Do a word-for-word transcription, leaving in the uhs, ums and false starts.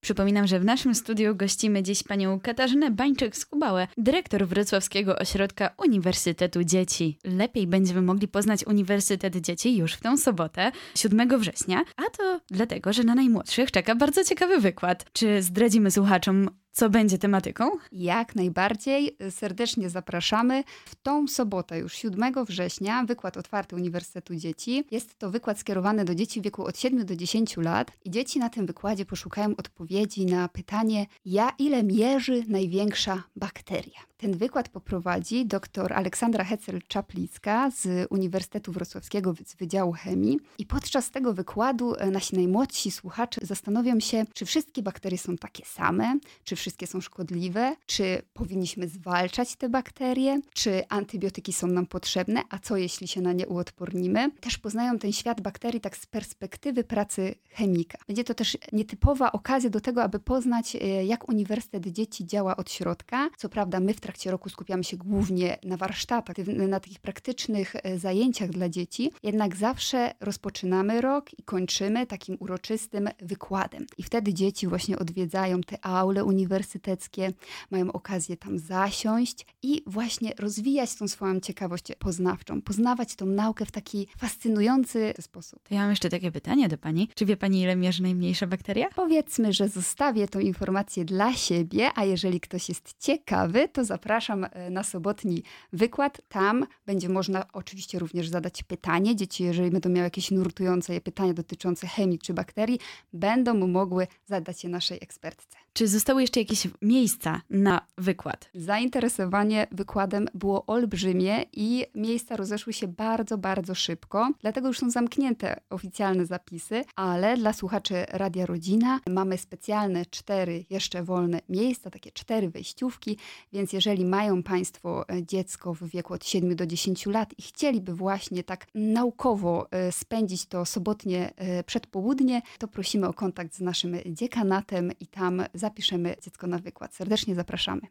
Przypominam, że w naszym studiu gościmy dziś panią Katarzynę Bańczyk-Skubałę, dyrektor Wrocławskiego Ośrodka Uniwersytetu Dzieci. Lepiej będziemy mogli poznać Uniwersytet Dzieci już w tę sobotę, siódmego września, a to dlatego, że na najmłodszych czeka bardzo ciekawy wykład. Czy zdradzimy słuchaczom, co będzie tematyką? Jak najbardziej. Serdecznie zapraszamy. W tą sobotę, już siódmego września, wykład otwarty Uniwersytetu Dzieci. Jest to wykład skierowany do dzieci w wieku od siedmiu do dziesięciu lat. I dzieci na tym wykładzie poszukają odpowiedzi na pytanie, ja ile mierzy największa bakteria. Ten wykład poprowadzi dr Aleksandra Hecel-Czaplicka z Uniwersytetu Wrocławskiego z Wydziału Chemii. I podczas tego wykładu nasi najmłodsi słuchacze zastanowią się, czy wszystkie bakterie są takie same, czy wszystkie są szkodliwe, czy powinniśmy zwalczać te bakterie, czy antybiotyki są nam potrzebne, a co jeśli się na nie uodpornimy. Też poznają ten świat bakterii tak z perspektywy pracy chemika. Będzie to też nietypowa okazja do tego, aby poznać, jak Uniwersytet Dzieci działa od środka. Co prawda my w trakcie roku skupiamy się głównie na warsztatach, na takich praktycznych zajęciach dla dzieci, jednak zawsze rozpoczynamy rok i kończymy takim uroczystym wykładem. I wtedy dzieci właśnie odwiedzają te aule uniwersyteckie, mają okazję tam zasiąść i właśnie rozwijać tą swoją ciekawość poznawczą, poznawać tą naukę w taki fascynujący sposób. To ja mam jeszcze takie pytanie do pani. Czy wie pani, ile mierzy najmniejsza bakteria? Powiedzmy, że zostawię tą informację dla siebie, a jeżeli ktoś jest ciekawy, to zapraszam na sobotni wykład. Tam będzie można oczywiście również zadać pytanie. Dzieci, jeżeli będą miały jakieś nurtujące je pytania dotyczące chemii czy bakterii, będą mogły zadać je naszej ekspertce. Czy zostały jeszcze jakieś miejsca na wykład? Zainteresowanie wykładem było olbrzymie i miejsca rozeszły się bardzo, bardzo szybko. Dlatego już są zamknięte oficjalne zapisy, ale dla słuchaczy Radia Rodzina mamy specjalne cztery jeszcze wolne miejsca, takie cztery wejściówki, więc jeżeli mają Państwo dziecko w wieku od siedmiu do dziesięciu lat i chcieliby właśnie tak naukowo spędzić to sobotnie przedpołudnie, to prosimy o kontakt z naszym dziekanatem i tam zapiszemy dziecko na wykład. Serdecznie zapraszamy.